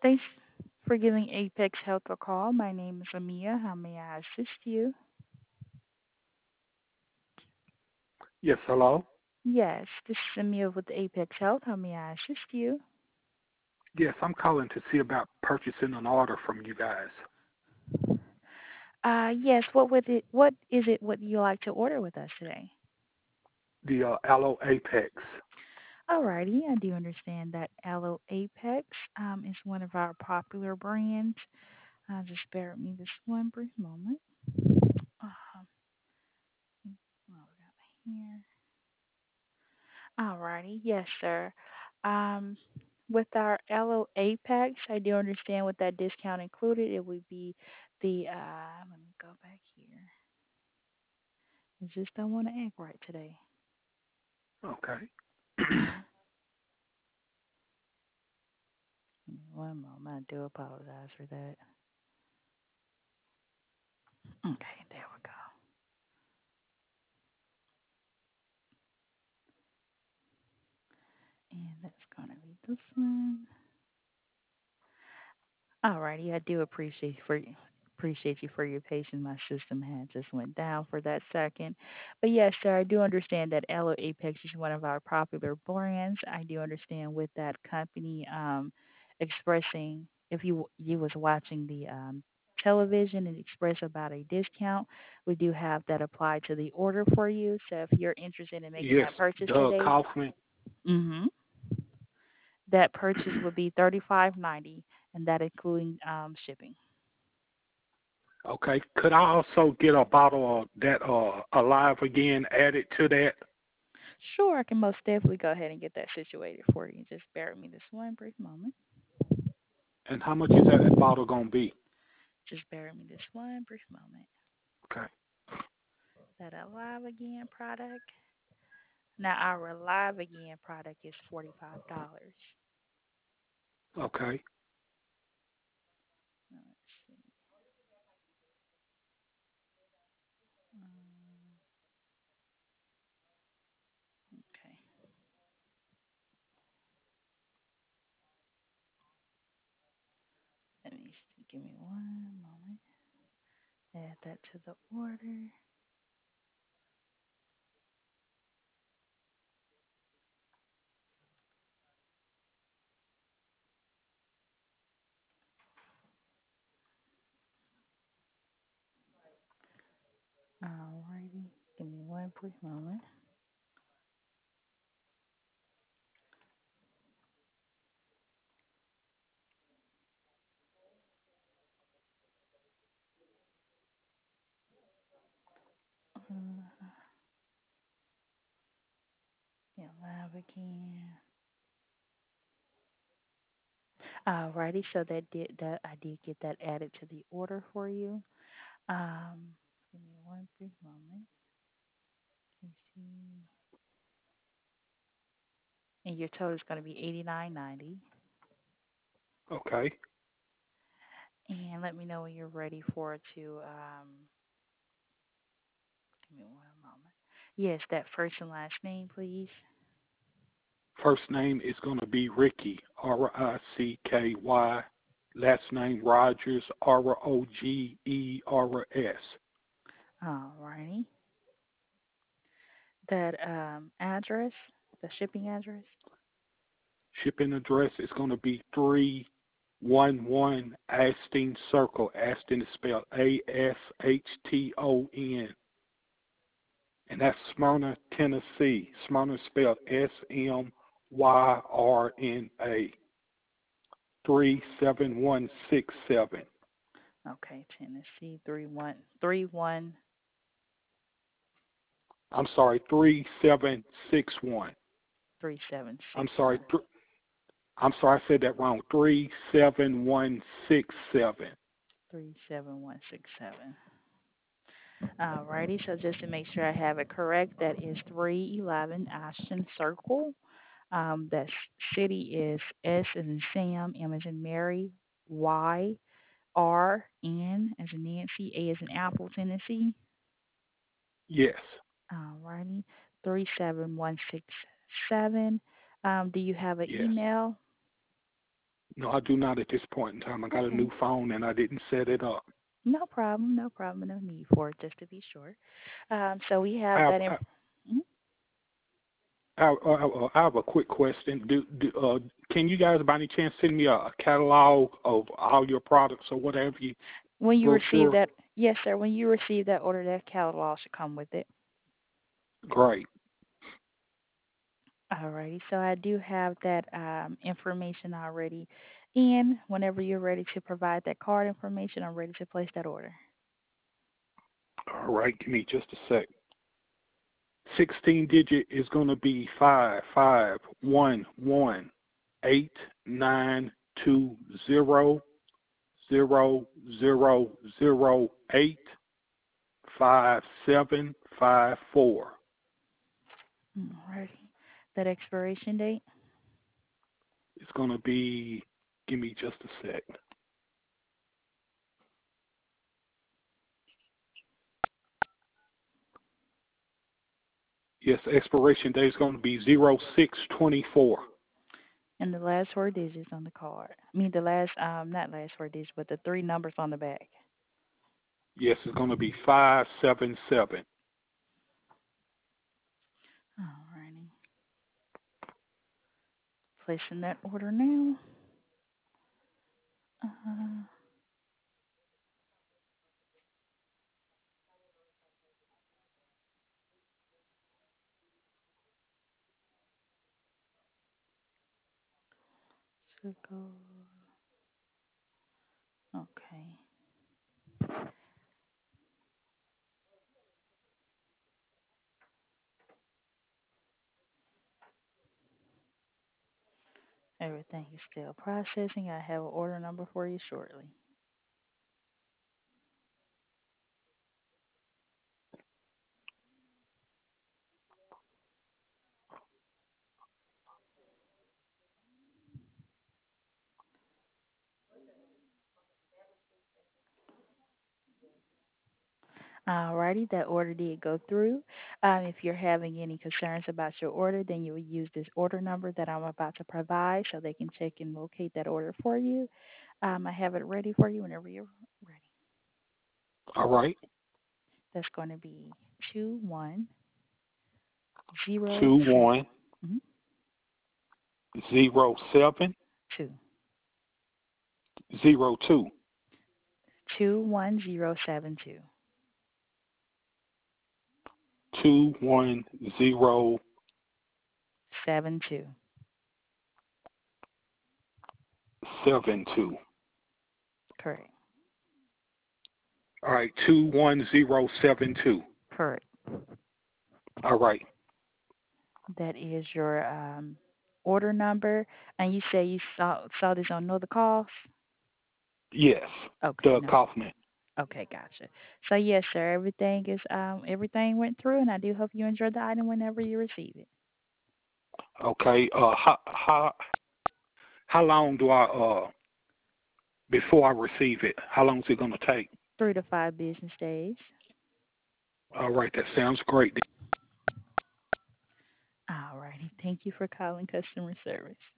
Thanks for giving Apex Health a call. My name is Amia. How may I assist you? Yes, hello? Yes, this is Amia with Apex Health. How may I assist you? Yes, I'm calling to see about purchasing an order from you guys. Yes. What you like to order with us today? The Aloe Apex. Alrighty, I do understand that Aloe Apex is one of our popular brands. Just bear with me this one brief moment. Um, what we got here? Alrighty, yes, sir. Um, with our Aloe Apex, I do understand with that discount included, it would be the let me go back here. I just don't want to act right today. Okay. Give me one moment. I do apologize for that. Okay, there we go. And that's gonna be this one. Alrighty, I do appreciate you for your patience. My system had just went down for that second. But yes, sir, I do understand that Aloe Apex is one of our popular brands. I do understand with that company expressing if you was watching the television and express about a discount, we do have that applied to the order for you. So if you're interested in making Yes, that purchase Doug today, Kaufman. mhm, that purchase would be $35.90, and that including shipping. Okay. Could I also get a bottle of that Alive Again added to that? Sure, I can most definitely go ahead and get that situated for you. Just bear with me this one brief moment. And how much is that bottle going to be? Just bear with me this one brief moment. Okay. That Alive Again product. Now our Alive Again product is $45. Okay. Now, let's see. Okay. Let me see. Give me one moment. Add that to the order. Alrighty. Give me one brief moment. Uh, yeah, Alive Again. Alrighty, so that I did get that added to the order for you. Give me one brief moment. Let me see. And your total is going to be 89.90. Okay. And let me know when you're ready for it to. Give me one moment. Yes, that first and last name, please. First name is going to be Ricky, Ricky. Last name Rogers, Rogers. Alrighty. That address, the shipping address. Shipping address is going to be 311 Aston Circle. Aston is spelled Ashton. And that's Smyrna, Tennessee. Smyrna is spelled Smyrna. 37167. Okay, Tennessee 3131. I'm sorry, 3761. I'm sorry, 3761. I'm sorry, I said that wrong. 37167. 37167. Alrighty, so just to make sure I have it correct, that is 311 Ashton Circle. That city is S as in Sam, M as in Mary, Y, R, N as in Nancy, A as in Apple, Tennessee. Yes, Alrighty, 37167. Do you have an yes. email? No, I do not at this point in time. I got a Okay. new phone and I didn't set it up. No problem. No problem. No need for it, just to be sure. So we I have have, that I, mhm. I have a quick question. Can you guys by any chance send me a catalog of all your products or whatever you When you receive brochure? that, yes, sir. When you receive that order, that catalog should come with it. Great. Alrighty. So I do have that information already. And whenever you're ready to provide that card information, I'm ready to place that order. All right, give me just a sec. 16 digit is going to be 511-892-0008-5754. Alrighty. That expiration date It's going to be, give me just a sec. Yes, expiration date is going to be 0624. and the last four digits on the card. I mean the last not last four digits, but the three numbers on the back. Yes, it's going to be 577. Alrighty. Placing that order now. Uh, should go. Okay. Everything is still processing. I have an order number for you shortly. Alrighty, that order did go through. If you're having any concerns about your order, then you will use this order number that I'm about to provide so they can check and locate that order for you. I have it ready for you whenever you're ready. All right. That's going to be 2102. Mhm. 210702. 21072. 21072. 72. Correct. All right, 21072. Correct. All right. That is your order number. And you say you saw this on Know the Cost? Yes, Okay, Doug no. Kaufman. Okay, gotcha. So yes, sir, everything went through, and I do hope you enjoy the item whenever you receive it. Okay. How long do I before I receive it? How long is it going to take? 3 to 5 business days. All right, that sounds great. Alrighty. Thank you for calling customer service.